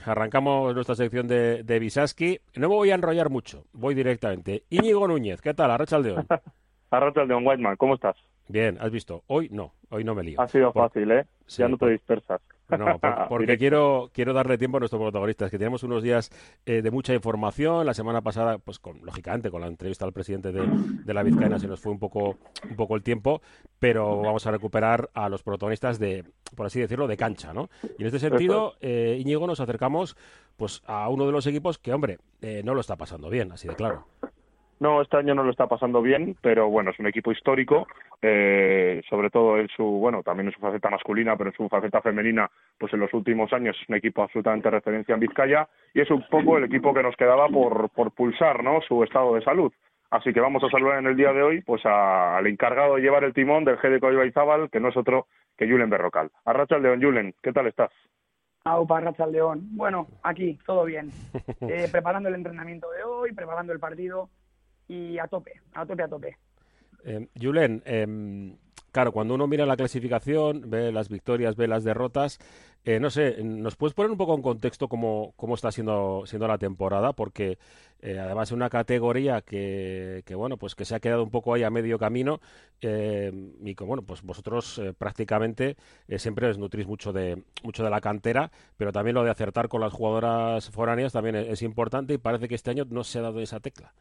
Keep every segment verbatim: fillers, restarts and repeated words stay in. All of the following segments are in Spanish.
Arrancamos nuestra sección de, de Visaski. No me voy a enrollar mucho, voy directamente. Íñigo Núñez, ¿qué tal? Arratsaldeon. Arratsaldeon, Whiteman, ¿cómo estás? Bien, has visto. Hoy no, hoy no me lío. Ha sido Por, fácil, ¿eh? Ya sí, no te por, dispersas. no, porque, porque Directo. quiero, quiero darle tiempo a nuestros protagonistas, que tenemos unos días eh, de mucha información. La semana pasada, pues con, lógicamente, con la entrevista al presidente de, de la Vizcaína se nos fue un poco, un poco el tiempo, pero vamos a recuperar a los protagonistas de, por así decirlo, de cancha, ¿no? Y en este Eso es. sentido, eh, Íñigo, nos acercamos pues a uno de los equipos que, hombre, eh, no lo está pasando bien, así de claro. No, este año no lo está pasando bien, pero bueno, es un equipo histórico, eh, sobre todo en su, bueno, también en su faceta masculina, pero en su faceta femenina, pues en los últimos años es un equipo absolutamente referencia en Vizcaya y es un poco el equipo que nos quedaba por, por pulsar, ¿no? Su estado de salud. Así que vamos a saludar en el día de hoy pues a, al encargado de llevar el timón del G D C Ibaizábal, que no es otro que Julen Berrocal. Arratsaldeon, Julen, ¿qué tal estás? Aupa, Arratsaldeon. Bueno, aquí, todo bien. Eh, preparando el entrenamiento de hoy, preparando el partido y a tope, a tope, a tope. Eh, Julen, eh, claro, cuando uno mira la clasificación, ve las victorias, ve las derrotas, eh, no sé, ¿nos puedes poner un poco en contexto cómo, cómo está siendo, siendo la temporada? Porque eh, además es una categoría que, que, bueno, pues que se ha quedado un poco ahí a medio camino eh, y que, bueno, pues vosotros eh, prácticamente eh, siempre os nutrís mucho de, mucho de la cantera, pero también lo de acertar con las jugadoras foráneas también es, es importante y parece que este año no se ha dado esa tecla.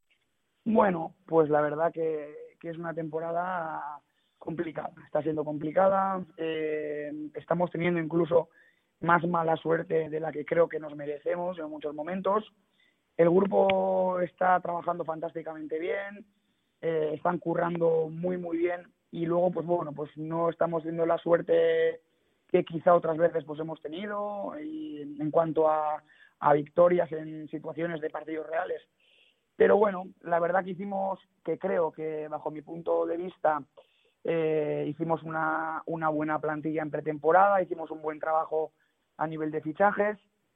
Bueno, pues la verdad que, que es una temporada complicada. Está siendo complicada. Eh, estamos teniendo incluso más mala suerte de la que creo que nos merecemos en muchos momentos. El grupo está trabajando fantásticamente bien, eh, están currando muy, muy bien y luego, pues bueno, pues no estamos teniendo la suerte que quizá otras veces pues hemos tenido y en cuanto a, a victorias en situaciones de partidos reales. Pero bueno, la verdad que hicimos, que creo que bajo mi punto de vista, eh, hicimos una, una buena plantilla en pretemporada, hicimos un buen trabajo a nivel de fichajes.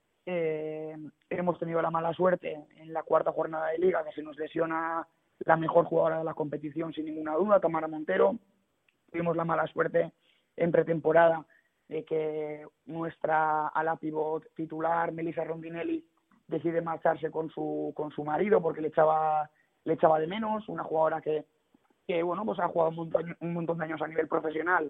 Eh, hemos tenido la mala suerte en la cuarta jornada de liga que se nos lesiona la mejor jugadora de la competición sin ninguna duda, Tamara Montero. Tuvimos la mala suerte en pretemporada de que nuestra ala pivot titular, Melissa Rondinelli, decide marcharse con su con su marido porque le echaba le echaba de menos, una jugadora que, que bueno, pues ha jugado un montón, un montón de años a nivel profesional,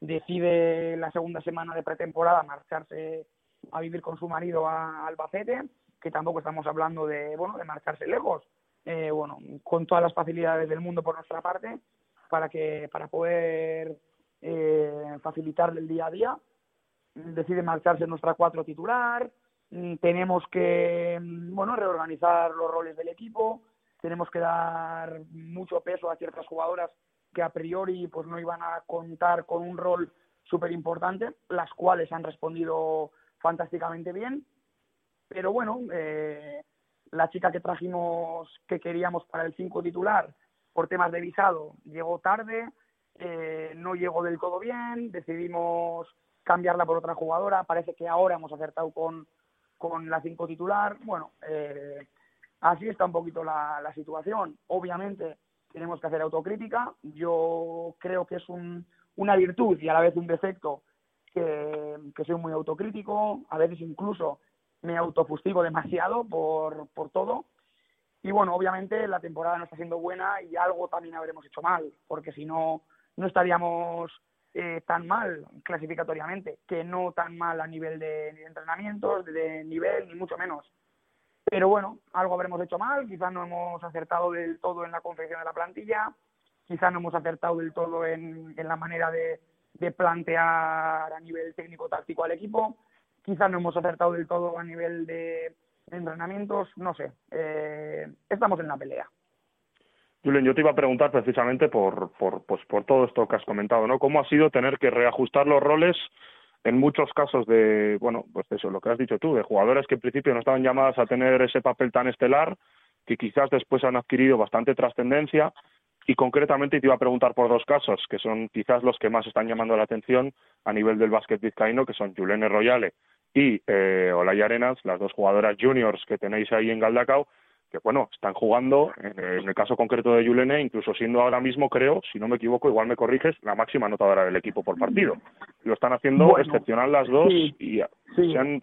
decide la segunda semana de pretemporada marcharse a vivir con su marido a Albacete, que tampoco estamos hablando de, bueno, de marcharse lejos, eh, bueno, con todas las facilidades del mundo por nuestra parte, para que para poder eh, facilitarle el día a día. Decide marcharse nuestra cuatro titular. Tenemos que, bueno, reorganizar los roles del equipo, tenemos que dar mucho peso a ciertas jugadoras que a priori pues no iban a contar con un rol súper importante, las cuales han respondido fantásticamente bien, pero bueno, eh, la chica que trajimos, que queríamos para el cinco titular, por temas de visado, llegó tarde, eh, no llegó del todo bien, decidimos cambiarla por otra jugadora, parece que ahora hemos acertado con con la cinco titular. Bueno, eh, así está un poquito la, la situación. Obviamente tenemos que hacer autocrítica. Yo creo que es un, una virtud y a la vez un defecto que, que soy muy autocrítico. A veces incluso me autofustigo demasiado por, por todo. Y bueno, obviamente la temporada no está siendo buena y algo también habremos hecho mal, porque si no, no estaríamos Eh, tan mal clasificatoriamente, que no tan mal a nivel de, de entrenamientos, de, de nivel, ni mucho menos. Pero bueno, algo habremos hecho mal, quizás no hemos acertado del todo en la confección de la plantilla, quizás no hemos acertado del todo en, en la manera de, de plantear a nivel técnico-táctico al equipo, quizás no hemos acertado del todo a nivel de, de entrenamientos, no sé, eh, estamos en la pelea. Julen, yo te iba a preguntar precisamente por, por, pues por todo esto que has comentado, ¿no? ¿Cómo ha sido tener que reajustar los roles en muchos casos de, bueno, pues eso, lo que has dicho tú, de jugadoras que en principio no estaban llamadas a tener ese papel tan estelar, que quizás después han adquirido bastante trascendencia, y concretamente te iba a preguntar por dos casos, que son quizás los que más están llamando la atención a nivel del básquet vizcaíno, que son Julene Royale y eh, Olaya Arenas, las dos jugadoras juniors que tenéis ahí en Galdacao, que bueno, están jugando, en el caso concreto de Julene, incluso siendo ahora mismo, creo, si no me equivoco, igual me corriges, la máxima anotadora del equipo por partido. Lo están haciendo Bueno, excepcional las dos sí, y sí. se han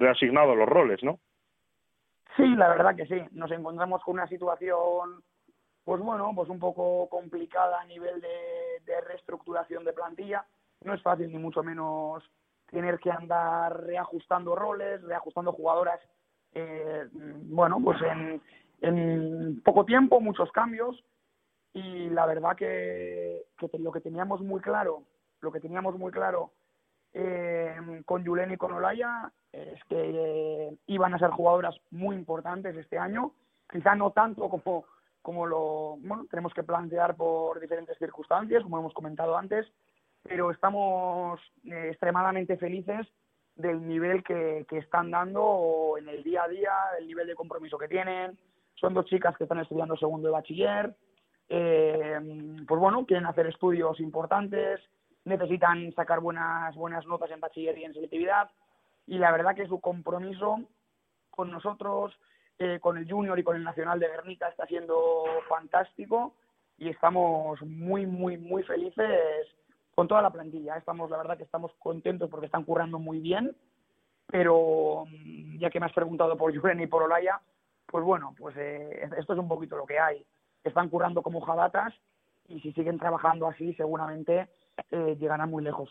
reasignado los roles, ¿no? Sí, la verdad que sí. Nos encontramos con una situación, pues bueno, pues un poco complicada a nivel de, de reestructuración de plantilla. No es fácil ni mucho menos tener que andar reajustando roles, reajustando jugadoras, eh, bueno, pues en, en poco tiempo, muchos cambios. Y la verdad que, que lo que teníamos muy claro, lo que teníamos muy claro eh, con Julen y con Olaya es que eh, iban a ser jugadoras muy importantes este año, quizá no tanto como, como lo bueno, tenemos que plantear por diferentes circunstancias, como hemos comentado antes, pero estamos eh, extremadamente felices del nivel que, que están dando en el día a día, el nivel de compromiso que tienen. Son dos chicas que están estudiando segundo de bachiller, eh, pues bueno, quieren hacer estudios importantes, necesitan sacar buenas buenas notas en bachiller y en selectividad, y la verdad que su compromiso con nosotros, eh, con el Junior y con el Nacional de Guernica está siendo fantástico, y estamos muy, muy, muy felices con toda la plantilla. Estamos, la verdad que estamos contentos porque están currando muy bien, pero ya que me has preguntado por Julen y por Olaya, pues bueno, pues eh, esto es un poquito lo que hay. Están currando como jabatas, y si siguen trabajando así seguramente eh, llegarán muy lejos.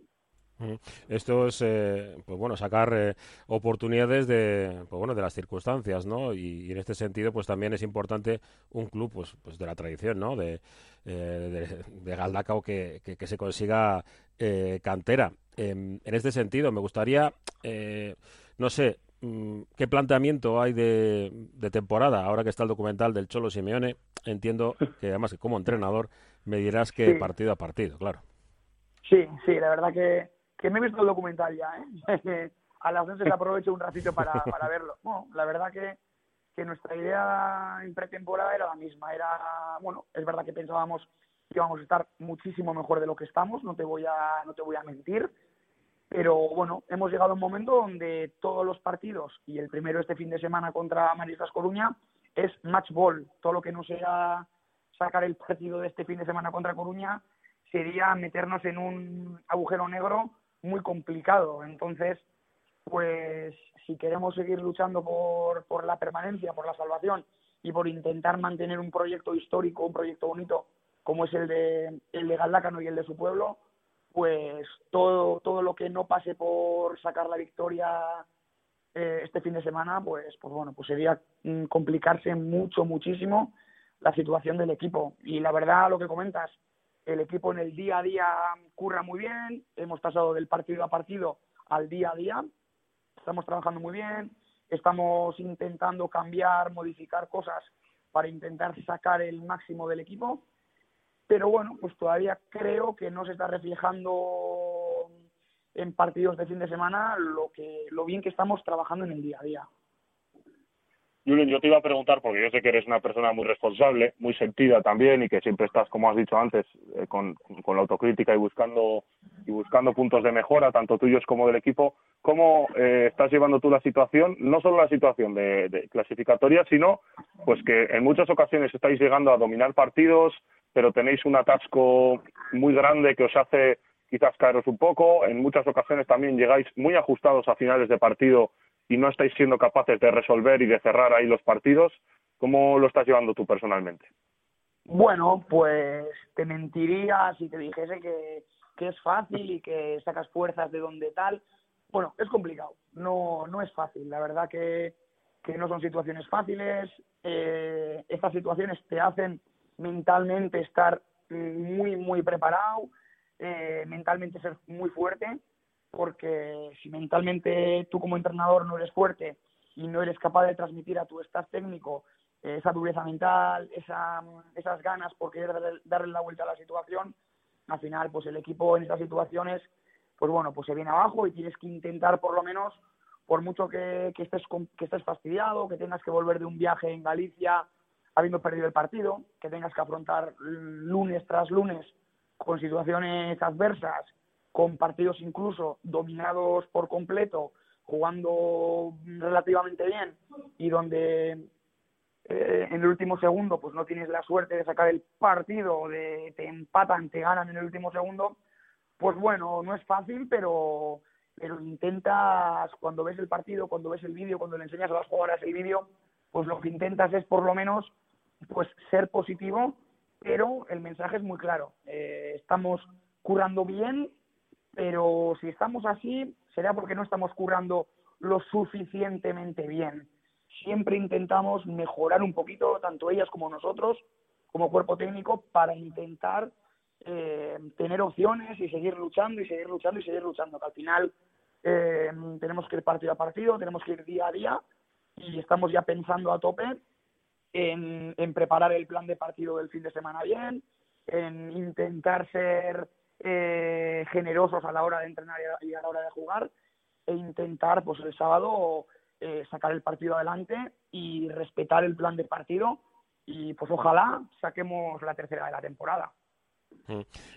Esto es, eh, pues bueno, sacar eh, oportunidades de, pues bueno, de las circunstancias, ¿no? Y, y en este sentido, pues también es importante un club, pues, pues de la tradición, ¿no? De, eh, de, de Galdacao que, que, que se consiga eh, cantera. Eh, en este sentido, me gustaría, eh, no sé, mm, qué planteamiento hay de, de temporada, ahora que está el documental del Cholo Simeone. Entiendo que además que como entrenador me dirás que Sí, partido a partido, claro. sí, sí, la verdad que, que me he visto el documental ya, ¿eh? A las once aprovecho un ratito para, para verlo. Bueno, la verdad que, que nuestra idea en pretemporada era la misma. Era, bueno, es verdad que pensábamos que íbamos a estar muchísimo mejor de lo que estamos, no te voy a, no te voy a mentir, pero bueno, hemos llegado a un momento donde todos los partidos, y el primero este fin de semana contra Maristas Coruña, es match ball. Todo lo que no sea sacar el partido de este fin de semana contra Coruña sería meternos en un agujero negro muy complicado. Entonces, pues si queremos seguir luchando por, por la permanencia, por la salvación y por intentar mantener un proyecto histórico, un proyecto bonito como es el de, el de Galdácano y el de su pueblo, pues todo, todo lo que no pase por sacar la victoria eh, este fin de semana, pues, pues bueno, pues sería mm, complicarse mucho, muchísimo la situación del equipo. Y la verdad, lo que comentas, el equipo en el día a día curra muy bien, hemos pasado del partido a partido al día a día, estamos trabajando muy bien, estamos intentando cambiar, modificar cosas para intentar sacar el máximo del equipo, pero bueno, pues todavía creo que no se está reflejando en partidos de fin de semana lo que lo bien que estamos trabajando en el día a día. Julen, yo te iba a preguntar, porque yo sé que eres una persona muy responsable, muy sentida también, y que siempre estás, como has dicho antes, eh, con, con la autocrítica y buscando y buscando puntos de mejora, tanto tuyos como del equipo. ¿Cómo eh, estás llevando tú la situación? No solo la situación de, de clasificatoria, sino pues que en muchas ocasiones estáis llegando a dominar partidos, pero tenéis un atasco muy grande que os hace quizás caeros un poco. En muchas ocasiones también llegáis muy ajustados a finales de partido y no estáis siendo capaces de resolver y de cerrar ahí los partidos. ¿Cómo lo estás llevando tú personalmente? Bueno, pues te mentiría si te dijese que, que es fácil y que sacas fuerzas de donde tal. Bueno, es complicado, no, no es fácil. La verdad que, que no son situaciones fáciles. Eh, estas situaciones te hacen mentalmente estar muy, muy preparado, eh, mentalmente ser muy fuerte, porque si mentalmente tú como entrenador no eres fuerte y no eres capaz de transmitir a tu staff técnico eh, esa dureza mental, esa, esas ganas por querer darle, darle la vuelta a la situación, al final pues el equipo en estas situaciones pues bueno, pues se viene abajo y tienes que intentar por lo menos, por mucho que, que, estés, que estés fastidiado, que tengas que volver de un viaje en Galicia habiendo perdido el partido, que tengas que afrontar lunes tras lunes con situaciones adversas, con partidos incluso dominados por completo, jugando relativamente bien y donde eh, en el último segundo pues no tienes la suerte de sacar el partido, de te empatan, te ganan en el último segundo, pues bueno, no es fácil, pero pero intentas, cuando ves el partido, cuando ves el vídeo, cuando le enseñas a las jugadoras el vídeo, pues lo que intentas es por lo menos pues ser positivo, pero el mensaje es muy claro. Eh, estamos currando bien, pero si estamos así, será porque no estamos currando lo suficientemente bien. Siempre intentamos mejorar un poquito, tanto ellas como nosotros, como cuerpo técnico, para intentar eh, tener opciones y seguir luchando y seguir luchando y seguir luchando, que al final eh, tenemos que ir partido a partido, tenemos que ir día a día, y estamos ya pensando a tope en, en preparar el plan de partido del fin de semana bien, en intentar ser eh, generosos a la hora de entrenar y a la hora de jugar, e intentar pues el sábado eh, sacar el partido adelante y respetar el plan de partido, y pues ojalá saquemos la tercera de la temporada. Mm.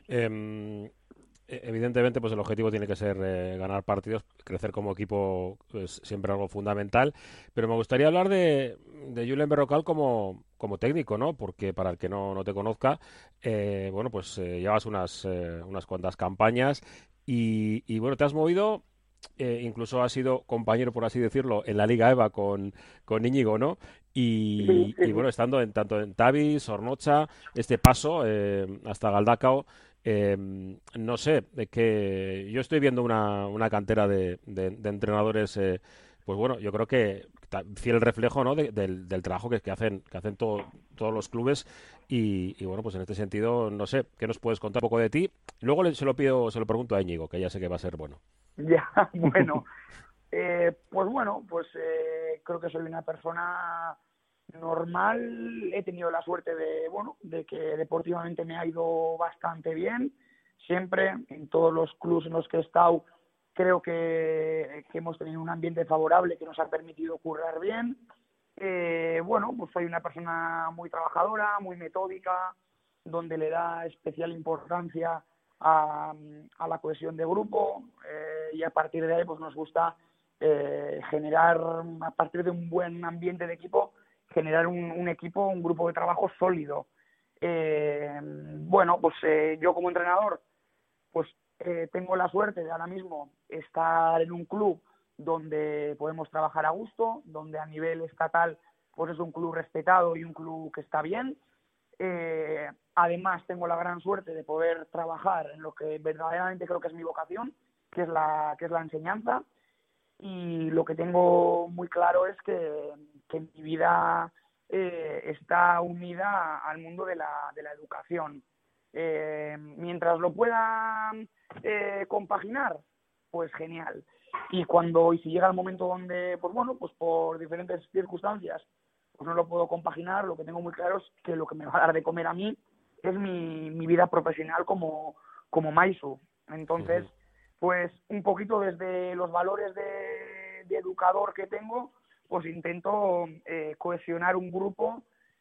Eh, evidentemente, pues el objetivo tiene que ser eh, ganar partidos, crecer como equipo es siempre algo fundamental, pero me gustaría hablar de, de Julen Berrocal como, como técnico, ¿no? Porque para el que no, no te conozca, eh, bueno, pues eh, llevas unas, eh, unas cuantas campañas y, y bueno, te has movido. Eh, incluso has sido compañero, por así decirlo, en la Liga EVA con, con Íñigo, ¿no? Sí, Y, sí, y sí. bueno, estando en tanto en Tavis, Sornocha, este paso eh, hasta Galdacao, eh, no sé, de que yo estoy viendo una, una cantera de, de, de entrenadores, eh, pues bueno, yo creo que ta- fiel reflejo, ¿no? de- del, del trabajo que, que hacen, que hacen todo- todos los clubes y, y bueno, pues en este sentido, no sé, ¿qué nos puedes contar un poco de ti? Luego le- se lo pido, se lo pregunto a Íñigo, que ya sé que va a ser bueno. Ya, bueno, eh, pues bueno, pues eh, creo que soy una persona normal. He tenido la suerte de, bueno, de que deportivamente me ha ido bastante bien. Siempre, en todos los clubes en los que he estado, creo que, que hemos tenido un ambiente favorable que nos ha permitido currar bien. Eh, bueno, pues soy una persona muy trabajadora, muy metódica, donde le da especial importancia a, a la cohesión de grupo, eh, y a partir de ahí pues nos gusta eh, generar, a partir de un buen ambiente de equipo, generar un, un equipo, un grupo de trabajo sólido. Eh, bueno, pues eh, yo como entrenador pues eh, tengo la suerte de ahora mismo estar en un club donde podemos trabajar a gusto, donde a nivel estatal pues es un club respetado y un club que está bien. Eh, además tengo la gran suerte de poder trabajar en lo que verdaderamente creo que es mi vocación, que es la, que es la enseñanza, y lo que tengo muy claro es que, que mi vida eh, está unida al mundo de la, de la educación. Eh, mientras lo pueda eh, compaginar, pues genial. Y cuando y si llega el momento donde, pues bueno, pues por diferentes circunstancias, pues no lo puedo compaginar, lo que tengo muy claro es que lo que me va a dar de comer a mí es mi, mi vida profesional como, como Maisu. Entonces, Ujú. pues un poquito desde los valores de, de educador que tengo, pues intento eh, cohesionar un grupo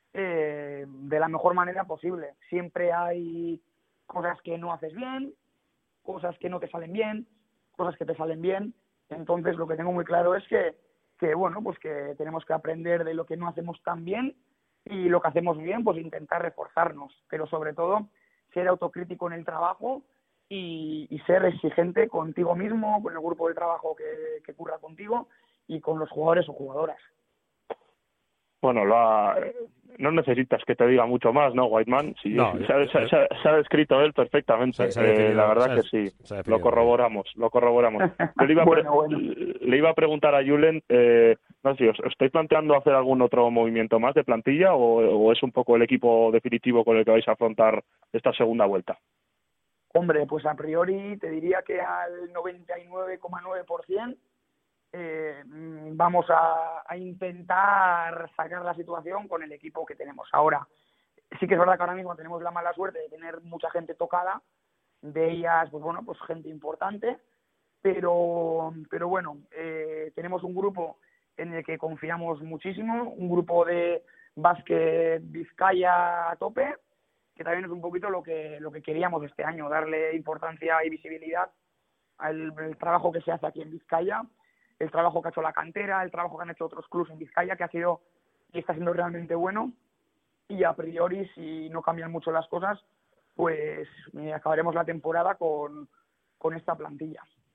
eh, de la mejor manera posible. Siempre hay cosas que no haces bien, cosas que no te salen bien, cosas que te salen bien. Entonces lo que tengo muy claro es que, que bueno, pues que tenemos que aprender de lo que no hacemos tan bien, y lo que hacemos bien, pues intentar reforzarnos, pero sobre todo ser autocrítico en el trabajo y, y ser exigente contigo mismo, con el grupo de trabajo que, que curra contigo y con los jugadores o jugadoras. Bueno, lo ha- no necesitas que te diga mucho más, ¿no, Whiteman? Sí, No, se, ha, se, ha, se ha descrito él perfectamente. se, se ha Eh, la definido, se verdad ha, que sí, se ha lo definido muy bien. corroboramos, lo corroboramos. Yo le iba a, pre- Bueno, bueno. le iba a preguntar a Julen, eh, no sé, ¿os os estáis planteando hacer algún otro movimiento más de plantilla o, o es un poco el equipo definitivo con el que vais a afrontar esta segunda vuelta? Hombre, pues a priori te diría que al noventa y nueve coma nueve por ciento eh, vamos a, a intentar sacar la situación con el equipo que tenemos ahora. Sí que es verdad que ahora mismo tenemos la mala suerte de tener mucha gente tocada, de ellas, pues bueno, pues gente importante, pero, pero bueno, eh, tenemos un grupo en el que confiamos muchísimo, un grupo de básquet Vizcaya a tope, que también es un poquito lo que, lo que queríamos este año, darle importancia y visibilidad al, al trabajo que se hace aquí en Vizcaya, el trabajo que ha hecho la cantera, el trabajo que han hecho otros clubes en Vizcaya, que ha sido y está siendo realmente bueno. Y a priori, si no cambian mucho las cosas, pues eh, acabaremos la temporada con, con esta plantilla.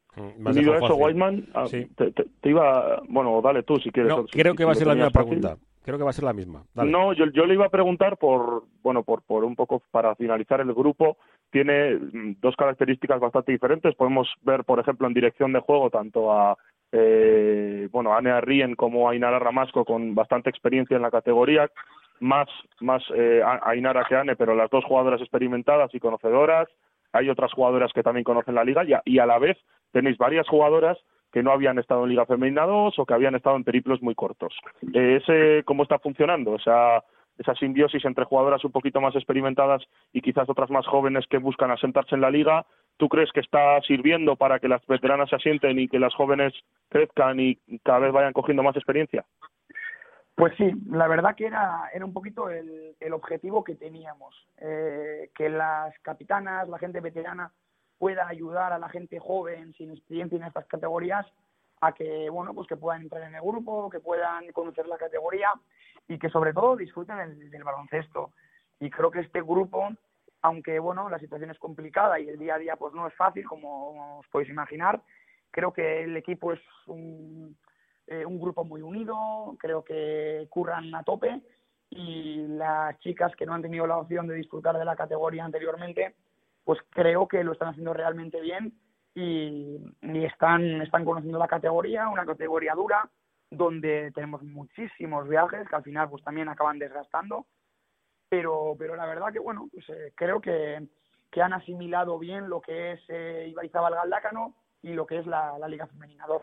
Me has Unido a dejado eso, fácil. Whiteman, ah, Sí. te, te- te iba... Bueno, dale tú si quieres. No, si- creo si que va a lo ser la misma tenías fácil. pregunta. Creo que va a ser la misma. Dale. No, yo, yo le iba a preguntar por, bueno, por, por un poco para finalizar el grupo. Tiene mm, dos características bastante diferentes. Podemos ver, por ejemplo, en dirección de juego tanto a, eh, bueno, a Ane Rien como a Ainara Ramasco con bastante experiencia en la categoría, más, más eh, a a Ainara que Ane, pero las dos jugadoras experimentadas y conocedoras. Hay otras jugadoras que también conocen la liga y a, y a la vez tenéis varias jugadoras que no habían estado en Liga Femenina dos o que habían estado en periplos muy cortos. Eh, ese, ¿cómo está funcionando? Esa, esa simbiosis entre jugadoras un poquito más experimentadas y quizás otras más jóvenes que buscan asentarse en la liga, ¿tú crees que está sirviendo para que las veteranas se asienten y que las jóvenes crezcan y cada vez vayan cogiendo más experiencia? Pues sí, la verdad que era, era un poquito el, el objetivo que teníamos, eh, que las capitanas, la gente veterana, pueda ayudar a la gente joven sin experiencia en estas categorías a que, bueno, pues que puedan entrar en el grupo, que puedan conocer la categoría y que sobre todo disfruten el, del baloncesto. Y creo que este grupo, aunque, bueno, la situación es complicada y el día a día pues no es fácil, como os podéis imaginar, creo que el equipo es un... Eh, un grupo muy unido, creo que curran a tope y las chicas que no han tenido la opción de disfrutar de la categoría anteriormente, pues creo que lo están haciendo realmente bien y, y están, están conociendo la categoría, una categoría dura, donde tenemos muchísimos viajes que al final pues también acaban desgastando, pero, pero la verdad que bueno, pues eh, creo que, que han asimilado bien lo que es eh, Ibaizabal Galdácano y lo que es la, la Liga Femenina dos.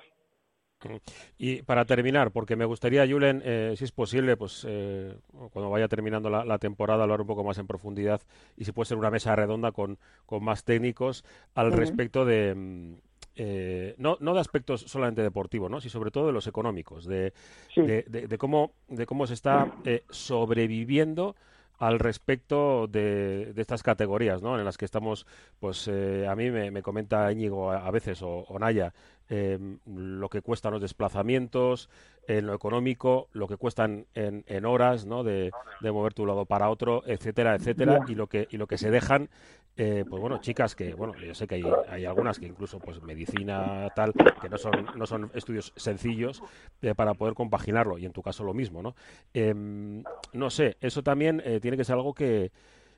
Y para terminar, porque me gustaría, Julen, eh, si es posible, pues eh, cuando vaya terminando la, la temporada, hablar un poco más en profundidad y si puede ser una mesa redonda con, con más técnicos al Uh-huh. respecto de, mm, eh, no, no de aspectos solamente deportivos, ¿no? Sino sobre todo de los económicos, de, Sí. de, de, de cómo, de cómo se está eh, sobreviviendo al respecto de, de estas categorías, ¿no? En las que estamos, pues eh, a mí me, me comenta Íñigo a, a veces o, o Naya eh, lo que cuestan los desplazamientos, en lo económico, lo que cuestan en, en horas, ¿no? De, de mover tu lado para otro, etcétera, etcétera, Ya. y lo que y lo que se dejan, eh, pues bueno, chicas que, bueno, yo sé que hay, hay algunas que incluso, pues medicina tal, que no son no son estudios sencillos eh, para poder compaginarlo, y en tu caso lo mismo, ¿no? Em, no sé, eso también eh, tiene que ser algo que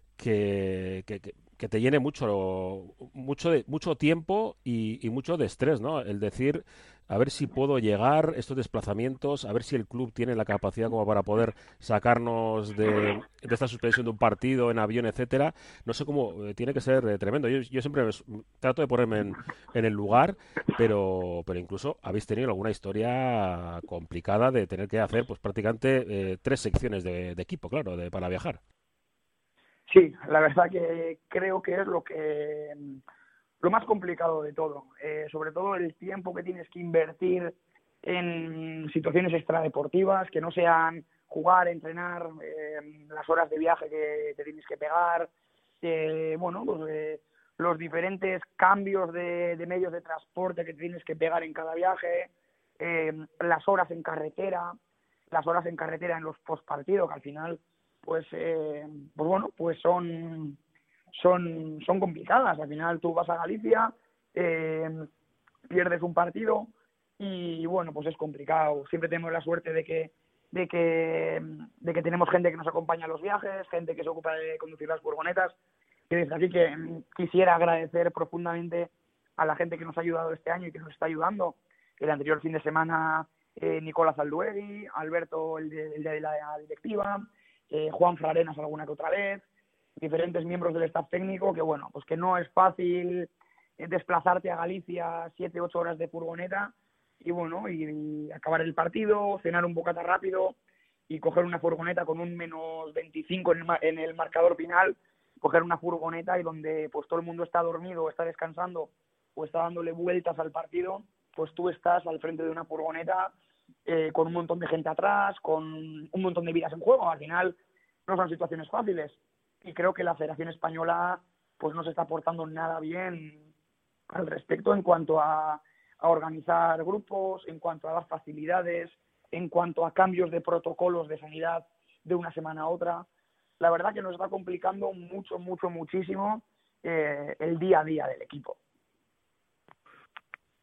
que, que, que- que te llene mucho, mucho, de, mucho tiempo y, y mucho de estrés, ¿no? El decir, a ver si puedo llegar estos desplazamientos, a ver si el club tiene la capacidad como para poder sacarnos de, de esta suspensión de un partido en avión, etcétera. No sé cómo, eh, tiene que ser eh, tremendo. Yo, yo siempre me- trato de ponerme en, en el lugar, pero, pero incluso habéis tenido alguna historia complicada de tener que hacer, pues prácticamente eh, tres secciones de, de equipo, claro, de, para viajar. Sí, la verdad que creo que es lo que lo más complicado de todo, eh, sobre todo el tiempo que tienes que invertir en situaciones extradeportivas, que no sean jugar, entrenar, eh, las horas de viaje que te tienes que pegar, eh, bueno, pues eh, los diferentes cambios de, de medios de transporte que te tienes que pegar en cada viaje, eh, las horas en carretera, las horas en carretera en los postpartidos, que al final pues eh, pues bueno, pues son son son complicadas. Al final tú vas a Galicia, eh, pierdes un partido y bueno, pues es complicado. Siempre tenemos la suerte de que de que de que tenemos gente que nos acompaña a los viajes, gente que se ocupa de conducir las furgonetas. Y desde aquí que mm, quisiera agradecer profundamente a la gente que nos ha ayudado este año y que nos está ayudando. El anterior fin de semana eh, Nicolás Alduegui, Alberto el de, el de la directiva, eh, Juan Frarenas alguna que otra vez, diferentes miembros del staff técnico, que bueno, pues que no es fácil eh, desplazarte a Galicia siete, ocho horas de furgoneta y bueno, y, y acabar el partido, cenar un bocata rápido y coger una furgoneta con un menos veinticinco en el, en el marcador final, coger una furgoneta y donde pues todo el mundo está dormido o está descansando o está dándole vueltas al partido, pues tú estás al frente de una furgoneta eh, con un montón de gente atrás, con un montón de vidas en juego. Al final no son situaciones fáciles y creo que la Federación Española pues no se está portando nada bien al respecto en cuanto a, a organizar grupos, en cuanto a dar facilidades, en cuanto a cambios de protocolos de sanidad de una semana a otra. La verdad que nos está complicando mucho, mucho, muchísimo eh, el día a día del equipo.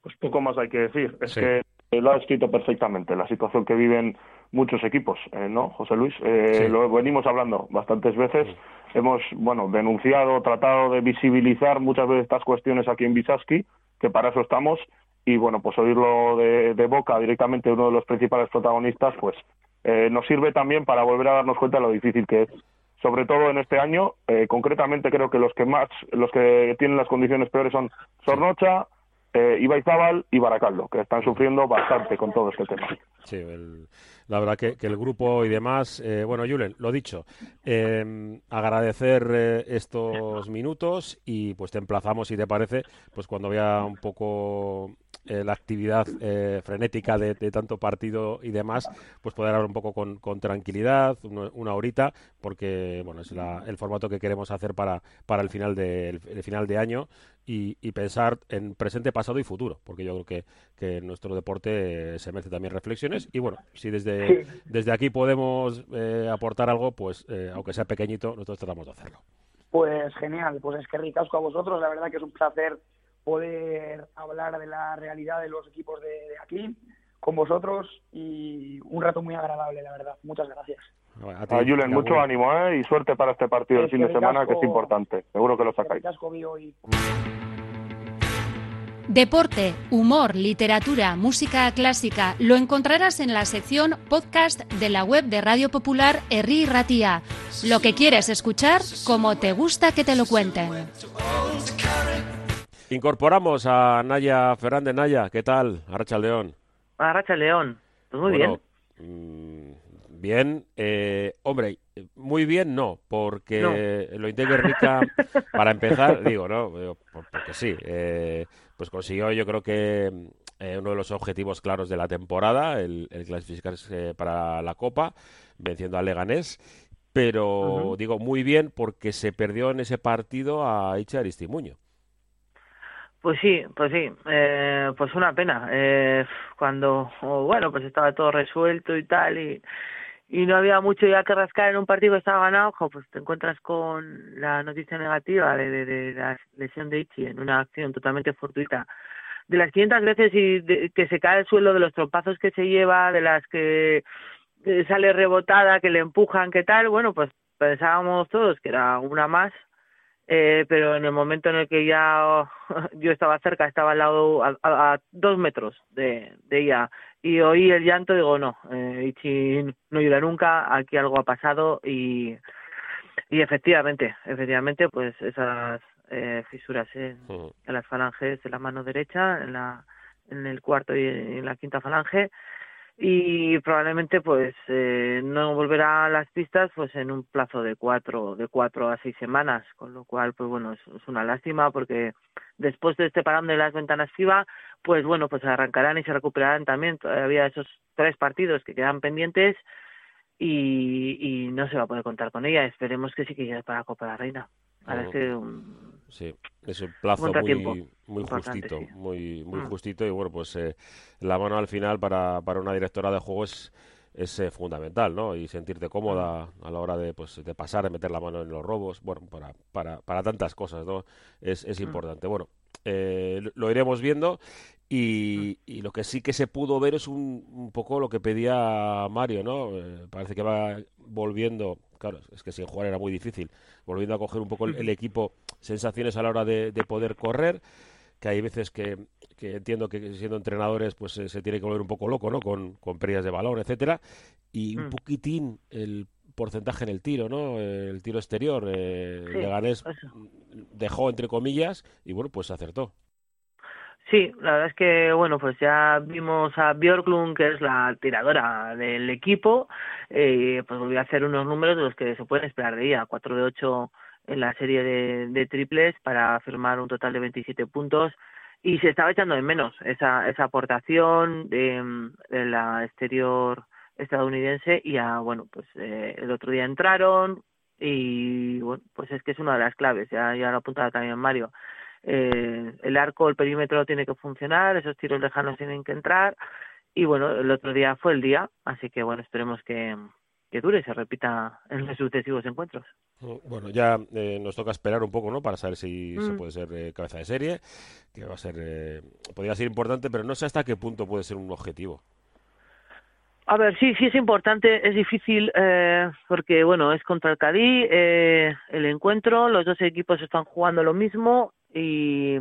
pues poco más hay que decir. Es Sí. que lo ha escrito perfectamente, la situación que viven muchos equipos, eh, ¿no, José Luis? Eh, Sí. Lo venimos hablando bastantes veces. Mm. Hemos, bueno, denunciado, tratado de visibilizar muchas veces estas cuestiones aquí en Visaski, que para eso estamos, y bueno, pues oírlo de, de boca directamente de uno de los principales protagonistas, pues eh, nos sirve también para volver a darnos cuenta de lo difícil que es. Sobre todo en este año, eh, concretamente creo que los que más, los que tienen las condiciones peores son Zornocha, eh, Ibaizábal y Baracaldo, que están sufriendo bastante con todo este tema. Sí, el, la verdad que, que el grupo y demás, eh, bueno, Julen, lo dicho, eh, agradecer eh, estos minutos y pues te emplazamos, si te parece, pues cuando vea un poco eh, la actividad eh, frenética de, de tanto partido y demás, pues poder hablar un poco con, con tranquilidad, una, una horita, porque bueno, es la, el formato que queremos hacer para, para el final de, el, el final de año y, y pensar en presente, pasado y futuro, porque yo creo que, que nuestro deporte eh, se merece también reflexiones y bueno, si desde, Sí. desde aquí podemos eh, aportar algo, pues eh, aunque sea pequeñito, nosotros tratamos de hacerlo. Pues genial, pues es que ricasco a vosotros, la verdad que es un placer poder hablar de la realidad de los equipos de, de aquí con vosotros y un rato muy agradable, la verdad. Muchas gracias. Bueno, a A ti, Julen, mucho Gabón. ánimo, ¿eh? Y suerte para este partido el Es fin que de semana, que es ricasco, importante. Seguro que lo es que sacáis. ricasco vi hoy. Deporte, humor, literatura, música clásica, lo encontrarás en la sección podcast de la web de Radio Popular Herri Ratia. Lo que quieres escuchar, como te gusta que te lo cuenten. Incorporamos a Naya Fernández. Naya, ¿qué tal? Arratsaldeon. Arratsaldeon. Pues muy bueno, bien. Mmm, bien. Eh, hombre, muy bien no, porque No. lo Guernica, para empezar, digo, ¿no? Porque sí, eh, pues consiguió yo creo que eh, uno de los objetivos claros de la temporada, el, el clasificarse para la Copa, venciendo al Leganés. Pero Uh-huh. digo muy bien porque se perdió en ese partido a Itziar Aristimuño. Pues sí, pues sí, eh, pues una pena. Eh, cuando, oh, bueno, pues estaba todo resuelto y tal, y, y no había mucho ya que rascar en un partido que estaba ganado, ojo, pues te encuentras con la noticia negativa de, de, de la lesión de Itzi en una acción totalmente fortuita. De las quinientas veces y de, que se cae el suelo, de los trompazos que se lleva, de las que eh, sale rebotada, que le empujan, que tal, bueno, pues pensábamos todos que era una más. Eh, pero en el momento en el que ya yo estaba cerca, estaba al lado, a, a, a dos metros de, de ella, y oí el llanto, digo, no, eh, Ichi no llora nunca, aquí algo ha pasado, y, y efectivamente, efectivamente, pues esas eh, fisuras en, Uh-huh. en las falanges de la mano derecha, en la en el cuarto y en la quinta falange, y probablemente pues eh, no volverá a las pistas pues en un plazo de cuatro de cuatro a seis semanas, con lo cual pues bueno, es, es una lástima porque después de este parón de las ventanas FIBA pues bueno, pues arrancarán y se recuperarán también todavía esos tres partidos que quedan pendientes y, y no se va a poder contar con ella. Esperemos que sí que llegue para la Copa de la Reina. Ahora Uh-huh. es que un, Sí, es un plazo muy, muy justito, sí. muy, muy Mm. justito y bueno, pues eh, la mano al final para, para una directora de juego es, es eh, fundamental, ¿no? Y sentirte cómoda a la hora de, pues, de pasar, de meter la mano en los robos, bueno, para, para, para tantas cosas, ¿no? Es, es importante. Bueno, eh, lo iremos viendo y, y lo que sí que se pudo ver es un, un poco lo que pedía Mario, ¿no? Eh, parece que va volviendo, claro, es que sin jugar era muy difícil, volviendo a coger un poco el, el equipo, sensaciones a la hora de, de poder correr, que hay veces que, que entiendo que siendo entrenadores pues eh, se tiene que volver un poco loco, ¿no? Con, con pérdidas de balón, etcétera, y un Mm. poquitín el porcentaje en el tiro, ¿no? El tiro exterior, eh, Sí, Leganés eso. dejó entre comillas y bueno, pues acertó. Sí, la verdad es que, bueno, pues ya vimos a Björklund, que es la tiradora del equipo, eh, pues volvió a hacer unos números de los que se pueden esperar de ella, cuatro de ocho en la serie de, de triples para firmar un total de veintisiete puntos, y se estaba echando de menos esa, esa aportación de, de la exterior estadounidense, y ya, bueno, pues eh, el otro día entraron, y bueno, pues es que es una de las claves, ya, ya lo apuntaba también Mario. Eh, el arco, el perímetro tiene que funcionar, esos tiros lejanos tienen que entrar y bueno, el otro día fue el día, así que bueno, esperemos que, que dure, se repita en los sucesivos encuentros. Bueno, ya eh, nos toca esperar un poco, ¿no? Para saber si mm. se puede ser eh, cabeza de serie, que va a ser, eh, podría ser importante, pero no sé hasta qué punto puede ser un objetivo. A ver, sí, sí es importante, es difícil eh, porque, bueno, es contra el Cádiz eh, el encuentro, los dos equipos están jugando lo mismo y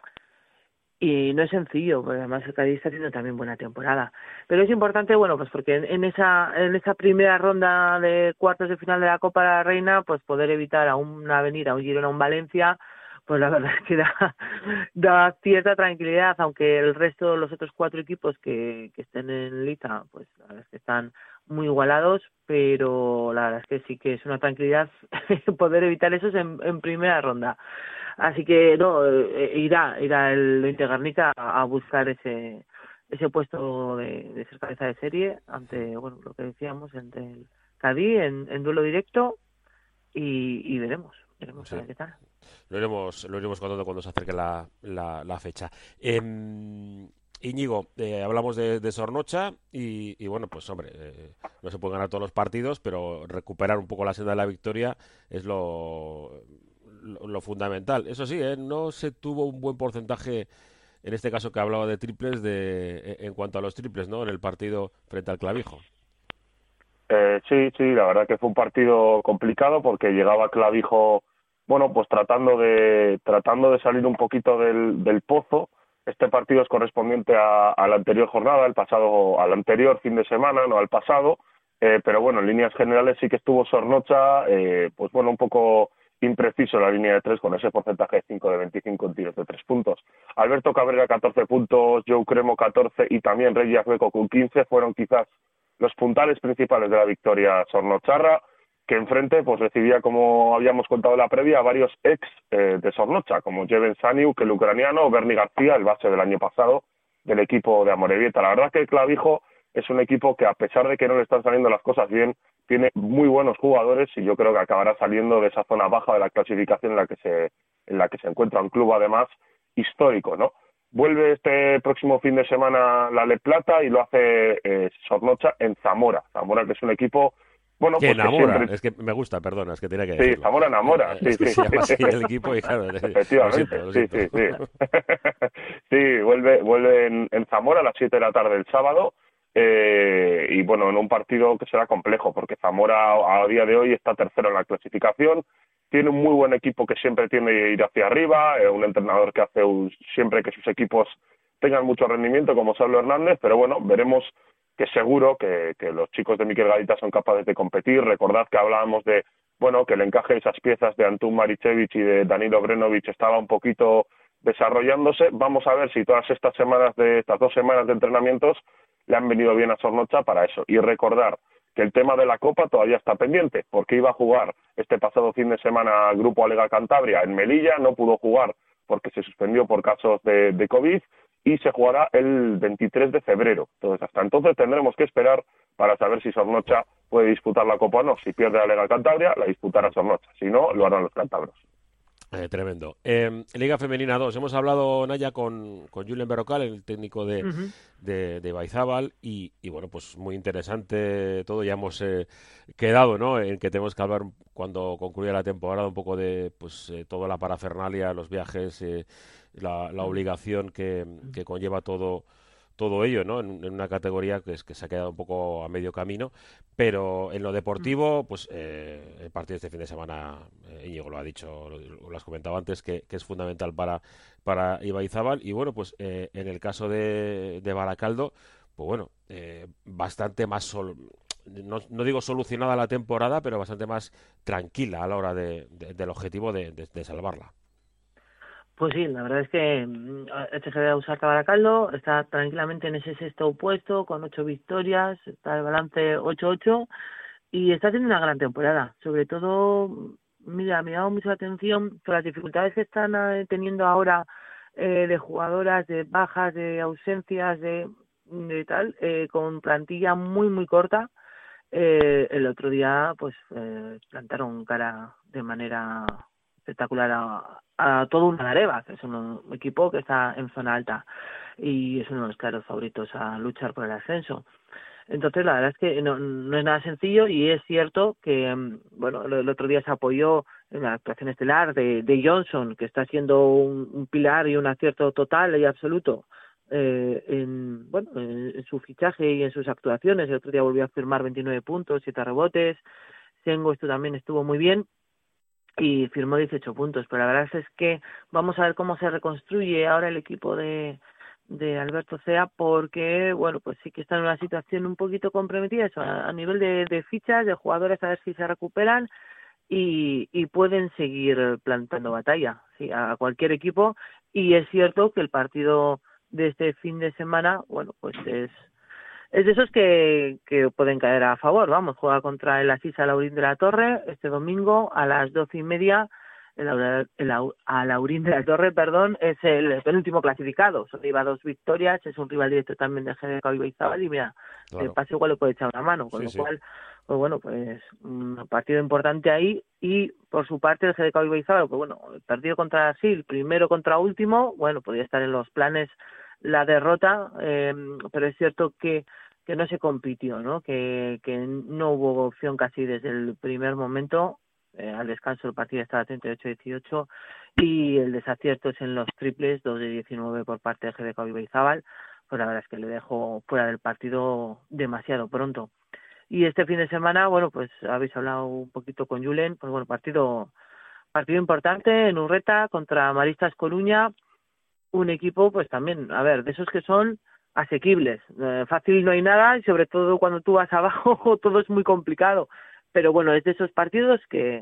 y no es sencillo, porque además el Cádiz está haciendo también buena temporada. Pero es importante, bueno, pues porque en, en esa en esa primera ronda de cuartos de final de la Copa de la Reina, pues poder evitar a una Avenida, a un Girona, a un Valencia, pues la verdad es que da, da cierta tranquilidad, aunque el resto, los otros cuatro equipos que, que estén en liza, pues la verdad es que están muy igualados, pero la verdad es que sí que es una tranquilidad poder evitar esos en, en primera ronda. Así que no, eh, irá irá el Inter Garnica a, a buscar ese ese puesto de, de ser cabeza de serie ante, bueno, lo que decíamos, entre el Cádiz en, en duelo directo y, y veremos, veremos sí. A ver qué tal. Lo iremos, lo iremos contando cuando se acerque la, la, la fecha. Eh, Íñigo, eh, hablamos de, de Zornocha y, y bueno, pues hombre, eh, no se pueden ganar todos los partidos, pero recuperar un poco la senda de la victoria es lo, lo, lo fundamental. Eso sí, eh, no se tuvo un buen porcentaje, en este caso que hablaba de triples, de en cuanto a los triples, ¿no? En el partido frente al Clavijo. Eh, sí, sí, la verdad que fue un partido complicado porque llegaba Clavijo, bueno, pues tratando de tratando de salir un poquito del, del pozo. Este partido es correspondiente a, a la anterior jornada, el pasado, al anterior fin de semana, no al pasado, eh, pero bueno, en líneas generales sí que estuvo Zornocha, eh, pues bueno, un poco impreciso en la línea de tres con ese porcentaje de cinco de veinticinco en tiros de tres puntos. Alberto Cabrera catorce puntos, Joe Cremo catorce y también Reyes Beco con quince fueron quizás los puntales principales de la victoria sornocharra, que enfrente pues recibía, como habíamos contado en la previa, a varios ex eh, de Zornocha, como Jeven Saniuk, el ucraniano, o Bernie García, el base del año pasado del equipo de Amorebieta. La verdad que el Clavijo es un equipo que, a pesar de que no le están saliendo las cosas bien, tiene muy buenos jugadores y yo creo que acabará saliendo de esa zona baja de la clasificación en la que se en la que se encuentra un club, además, histórico, ¿no? Vuelve este próximo fin de semana la Le Plata y lo hace eh, Zornocha en Zamora. Zamora, que es un equipo... Bueno, que pues enamora, que siempre... es que me gusta, perdona, es que tenía que sí, decirlo. Sí, Zamora enamora, sí, es que sí. Se llama así el equipo y claro, efectivamente, lo siento, lo sí, siento. sí, sí. sí, vuelve, vuelve en, en Zamora a las siete de la tarde el sábado, eh, y bueno, en un partido que será complejo, porque Zamora a, a día de hoy está tercero en la clasificación, tiene un muy buen equipo que siempre tiende a ir hacia arriba, eh, un entrenador que hace un, siempre que sus equipos tengan mucho rendimiento, como Saulo Hernández, pero bueno, veremos que seguro que, que los chicos de Miquel Gadita son capaces de competir. Recordad que hablábamos de, bueno, que el encaje de esas piezas de Antun Marichevich y de Danilo Brenovich estaba un poquito desarrollándose. Vamos a ver si todas estas semanas, de estas dos semanas de entrenamientos, le han venido bien a Zornocha para eso. Y recordar que el tema de la Copa todavía está pendiente, porque iba a jugar este pasado fin de semana el Grupo Alega Cantabria en Melilla, no pudo jugar porque se suspendió por casos de, de COVID, y se jugará el veintitrés de febrero. Entonces, hasta entonces tendremos que esperar para saber si Zornocha puede disputar la Copa o no. Si pierde la Liga Cantabria, la disputará Zornocha. Si no, lo harán los cántabros. Eh, tremendo. Eh, Liga Femenina dos. Hemos hablado, Naya, con, con Julen Berrocal, el técnico de, uh-huh. de, de Baizábal, y, y bueno, pues muy interesante todo. Ya hemos eh, quedado, ¿no?, en que tenemos que hablar cuando concluya la temporada un poco de pues eh, toda la parafernalia, los viajes, eh, la, la obligación que, que conlleva todo todo ello, ¿no?, en, en una categoría que es que se ha quedado un poco a medio camino, pero en lo deportivo, pues eh, el partido de este fin de semana, eh, Íñigo lo ha dicho, lo, lo has comentado antes, que, que es fundamental para, para Ibaizábal, y bueno, pues eh, en el caso de, de Baracaldo, pues bueno, eh, bastante más, sol, no, no digo solucionada la temporada, pero bastante más tranquila a la hora de, de, del objetivo de, de, de salvarla. Pues sí, la verdad es que el H G B Ausarta Baracaldo está tranquilamente en ese sexto puesto con ocho victorias, está el balance ocho ocho y está haciendo una gran temporada. Sobre todo, mira, me ha llamado mucho la atención con las dificultades que están teniendo ahora eh, de jugadoras, de bajas, de ausencias, de, de tal, eh, con plantilla muy, muy corta. Eh, el otro día, pues, eh, plantaron cara de manera espectacular a, a todo un Areva, que es un equipo que está en zona alta y es uno de los claros favoritos a luchar por el ascenso. Entonces, la verdad es que no, no es nada sencillo y es cierto que, bueno, el, el otro día se apoyó en la actuación estelar de, de Johnson, que está siendo un, un pilar y un acierto total y absoluto eh, en, bueno, en, en su fichaje y en sus actuaciones. El otro día volvió a firmar veintinueve puntos, siete rebotes. Sengo esto también estuvo muy bien y firmó dieciocho puntos, pero la verdad es que vamos a ver cómo se reconstruye ahora el equipo de de Alberto Cea, porque bueno, pues sí que está en una situación un poquito comprometida eso, a, a nivel de, de fichas, de jugadores, a ver si se recuperan y, y pueden seguir plantando batalla, sí, a cualquier equipo. Y es cierto que el partido de este fin de semana, bueno, pues es es de esos que, que pueden caer a favor. Vamos, juega contra el Asís Alaurín de la Torre este domingo a las doce y media. El, el Alaurín de la Torre, perdón, es el penúltimo clasificado, solo lleva dos victorias, es un rival directo también de G D K Ibaizabal y mira, claro, el pase igual le puede echar una mano, con sí, lo sí. cual, pues bueno, pues un partido importante ahí. Y por su parte el G D K Ibaizabal, pues bueno, el partido contra Brasil, primero contra último, bueno, podría estar en los planes la derrota, eh, pero es cierto que que no se compitió, ¿no? Que, que no hubo opción casi desde el primer momento. Eh, al descanso el partido estaba treinta y ocho a dieciocho y el desacierto es en los triples, dos de diecinueve por parte de G D K Ibaizabal. Pues la verdad es que le dejó fuera del partido demasiado pronto. Y este fin de semana, bueno, pues habéis hablado un poquito con Julen, pues bueno, partido partido importante en Urreta contra Maristas Coruña, un equipo pues también, a ver, de esos que son asequibles, eh, fácil no hay nada y sobre todo cuando tú vas abajo todo es muy complicado. Pero bueno, es de esos partidos que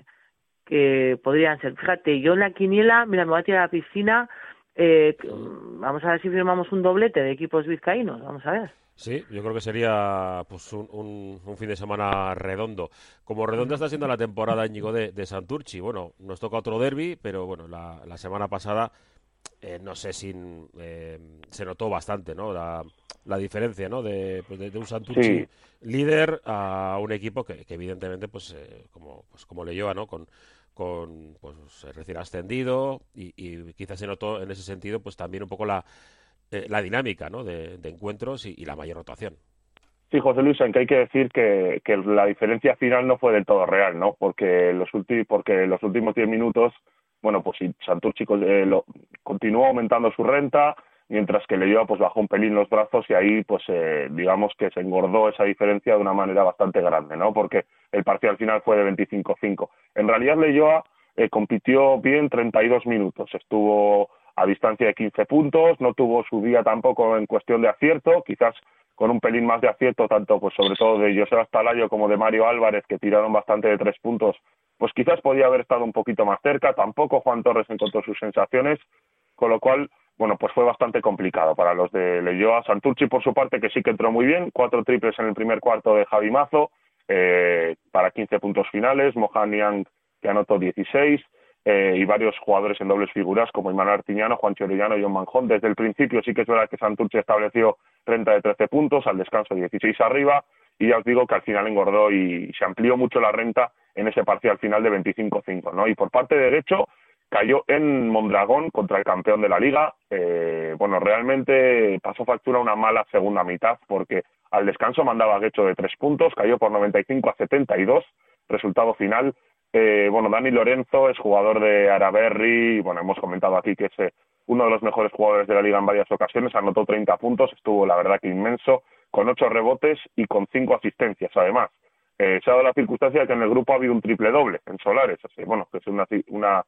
que podrían ser. Fíjate, yo en la quiniela, mira, me voy a tirar a la piscina, eh, vamos a ver si firmamos un doblete de equipos vizcaínos, vamos a ver. Sí, yo creo que sería pues un, un, un fin de semana redondo. Como redonda está siendo la temporada, Íñigo, de, de Santurchi. Bueno, nos toca otro derbi, pero bueno, la, la semana pasada, eh, no sé si eh, se notó bastante, ¿no? La, la diferencia, ¿no? De, pues de, de un Santurchi sí. líder a un equipo que, que evidentemente, pues, eh, como pues como Leioa, ¿no? Con con pues recién ascendido y, y quizás se notó en ese sentido, pues también un poco la eh, la dinámica, ¿no? De, de encuentros y, y la mayor rotación. Sí, José Luis, en que hay que decir que, que la diferencia final no fue del todo real, ¿no? Porque los últimos porque los últimos diez minutos, bueno, pues Santurchi eh, lo, continuó aumentando su renta, mientras que Leioa pues bajó un pelín los brazos y ahí pues eh, digamos que se engordó esa diferencia de una manera bastante grande, ¿no? Porque el parcial final fue de veinticinco a cinco. En realidad Leioa eh, compitió bien treinta y dos minutos, estuvo a distancia de quince puntos, no tuvo su día tampoco en cuestión de acierto, quizás con un pelín más de acierto, tanto pues sobre todo de José Astalayo como de Mario Álvarez, que tiraron bastante de tres puntos, pues quizás podía haber estado un poquito más cerca. Tampoco Juan Torres encontró sus sensaciones, con lo cual, bueno, pues fue bastante complicado para los de Leioa. Santurchi, por su parte, que sí que entró muy bien, cuatro triples en el primer cuarto de Javi Mazo, eh, para quince puntos finales, Mohan Yang, que anotó dieciséis, Eh, y varios jugadores en dobles figuras como Imanol Artiñano, Juan Chorellano y John Manjón. Desde el principio sí que es verdad que Santurchi estableció renta de trece puntos, al descanso dieciséis arriba, y ya os digo que al final engordó y se amplió mucho la renta en ese parcial final de veinticinco a cinco, ¿no? Y por parte de derecho cayó en Mondragón contra el campeón de la liga. Eh, bueno, realmente pasó factura una mala segunda mitad, porque al descanso mandaba Guecho de tres puntos, cayó por noventa y cinco a setenta y dos, resultado final. Eh, bueno, Dani Lorenzo es jugador de Araberri, bueno, hemos comentado aquí que es eh, uno de los mejores jugadores de la liga en varias ocasiones, anotó treinta puntos, estuvo la verdad que inmenso, con ocho rebotes y con cinco asistencias además. Eh, se ha dado la circunstancia de que en el grupo ha habido un triple doble en Solares, así, bueno, que es una, una,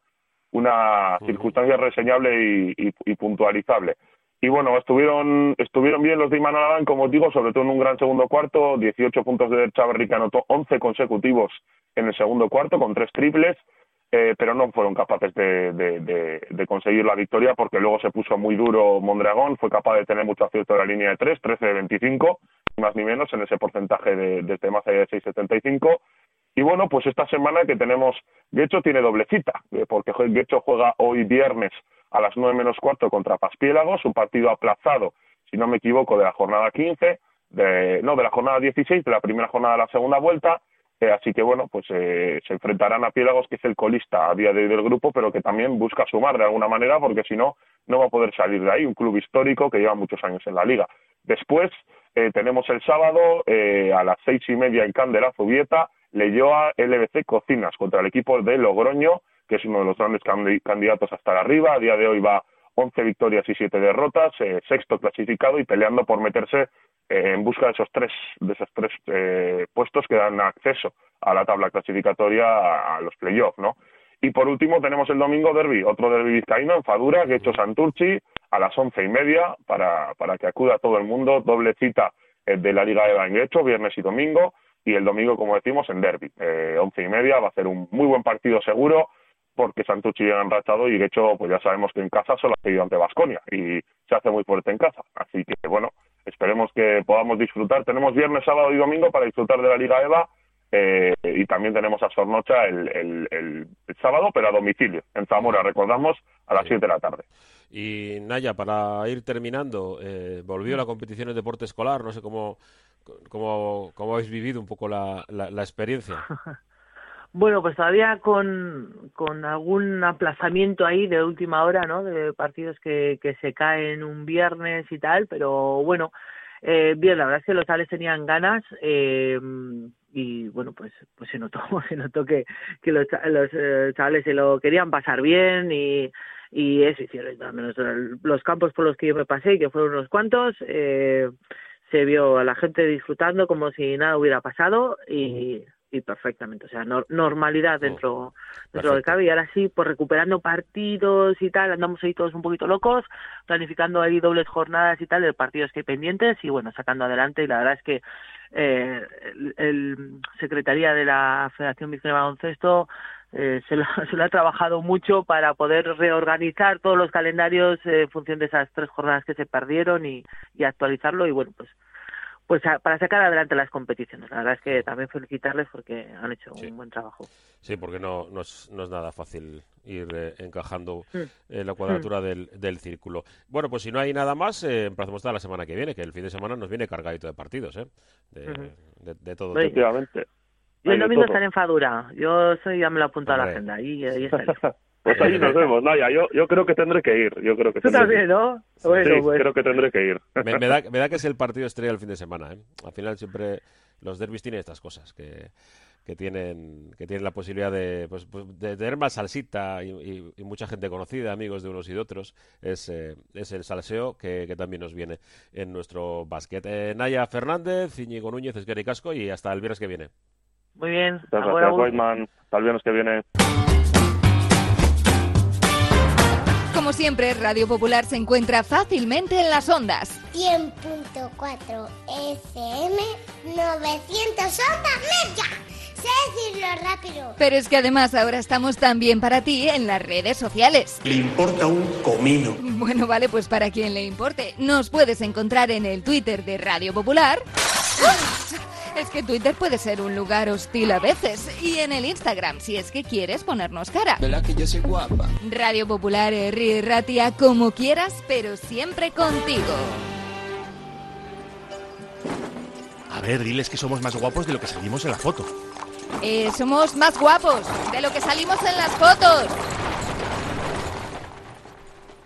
una uh-huh. circunstancia reseñable y, y, y puntualizable. Y bueno, estuvieron estuvieron bien los de Imanol Adán, como os digo, sobre todo en un gran segundo cuarto, dieciocho puntos de Chaverri, que anotó once consecutivos en el segundo cuarto con tres triples, eh, pero no fueron capaces de, de, de, de conseguir la victoria, porque luego se puso muy duro Mondragón, fue capaz de tener mucho acierto en la línea de tres, trece de veinticinco, ni más ni menos, en ese porcentaje de, de más allá de seis setenta y cinco. Y bueno, pues esta semana que tenemos, Guecho tiene doble cita, eh, porque Guecho juega hoy viernes a las nueve menos cuarto contra Paspiélagos, un partido aplazado, si no me equivoco, de la jornada quince, de, no, de la jornada dieciséis, de la primera jornada de la segunda vuelta. Eh, así que bueno, pues eh, se enfrentarán a Piélagos, que es el colista a día de hoy del grupo, pero que también busca sumar de alguna manera, porque si no, no va a poder salir de ahí, un club histórico que lleva muchos años en la liga. Después, eh, tenemos el sábado eh, a las seis y media en Can de la Zubieta, Leioa L B C Cocinas contra el equipo de Logroño, que es uno de los grandes candidatos hasta arriba. A día de hoy va once victorias y siete derrotas, eh, sexto clasificado y peleando por meterse eh, en busca de esos tres de esos tres eh, puestos que dan acceso a la tabla clasificatoria a, a los playoffs, ¿no? Y por último tenemos el domingo derbi, otro derbi vizcaíno en Fadura, Guecho Santurtzi, a las once y media, para, para que acuda todo el mundo, doble cita eh, de la Liga EVA en Guecho, viernes y domingo, y el domingo, como decimos, en derbi, eh, once y media, va a ser un muy buen partido seguro, porque Santurtzi llega enrachado y Guecho, pues ya sabemos que en casa solo ha seguido ante Baskonia, y se hace muy fuerte en casa, así que bueno, esperemos que podamos disfrutar, tenemos viernes, sábado y domingo para disfrutar de la Liga EVA, Eh, y también tenemos a Sornocha el, el, el, el sábado, pero a domicilio, en Zamora, recordamos, a las siete sí. de la tarde. Y Naya, para ir terminando, eh, volvió la competición en deporte escolar, no sé cómo, cómo, cómo habéis vivido un poco la, la, la experiencia. Bueno, pues todavía con, con algún aplazamiento ahí de última hora, ¿no? De partidos que, que se caen un viernes y tal, pero bueno, eh, bien, la verdad es que los tales tenían ganas, eh, y bueno, pues pues se notó se notó que que los, los eh, chavales se lo querían pasar bien y y eso hicieron, al menos los campos por los que yo me pasé, que fueron unos cuantos, eh, se vio a la gente disfrutando como si nada hubiera pasado y y perfectamente, o sea, no, normalidad dentro, oh, dentro del cabe, y ahora sí, pues recuperando partidos y tal, andamos ahí todos un poquito locos, planificando ahí dobles jornadas y tal, de partidos que hay pendientes, y bueno, sacando adelante, y la verdad es que eh, el, el Secretaría de la Federación Vizcaína de Baloncesto eh, se, lo, se lo ha trabajado mucho para poder reorganizar todos los calendarios eh, en función de esas tres jornadas que se perdieron y, y actualizarlo, y bueno, pues pues a, para sacar adelante las competiciones. La verdad es que también felicitarles porque han hecho sí. un buen trabajo. Sí, porque no, no, es, no es nada fácil ir eh, encajando eh, la cuadratura mm. del, del círculo. Bueno, pues si no hay nada más, eh, empezamos hasta la semana que viene, que el fin de semana nos viene cargadito de partidos, ¿eh? De, uh-huh. de, de todo. Efectivamente. Yo el domingo estaré en Fadura. Yo soy, ya me lo he apuntado a la agenda. Ahí, ahí estaré. Pues ahí nos vemos, Naya. Yo, yo creo que tendré que ir. Yo creo que Tú también, ¿no? Bueno, sí, pues. creo que tendré que ir. Me, me, da, me da que es el partido estrella el fin de semana, ¿eh? Al final siempre los derbis tienen estas cosas, que, que, tienen, que tienen la posibilidad de, pues, de tener más salsita y, y, y mucha gente conocida, amigos de unos y de otros. Es, eh, es el salseo que, que también nos viene en nuestro básquet. Eh, Naya Fernández, Íñigo Núñez, Esquerri Casco, y hasta el viernes que viene. Muy bien. Muchas gracias, Weidman. Hasta el viernes que viene. Como siempre, Radio Popular se encuentra fácilmente en las ondas. cien punto cuatro F M, novecientos ondas media. Sé decirlo rápido. Pero es que además ahora estamos también para ti en las redes sociales. Le importa un comino. Bueno, vale, pues para quien le importe. Nos puedes encontrar en el Twitter de Radio Popular. Es que Twitter puede ser un lugar hostil a veces. Y en el Instagram, si es que quieres ponernos cara. ¿Verdad que yo soy guapa? Radio Popular, Herri Ratia, como quieras, pero siempre contigo. A ver, diles que somos más guapos de lo que salimos en la foto. Eh, somos más guapos de lo que salimos en las fotos.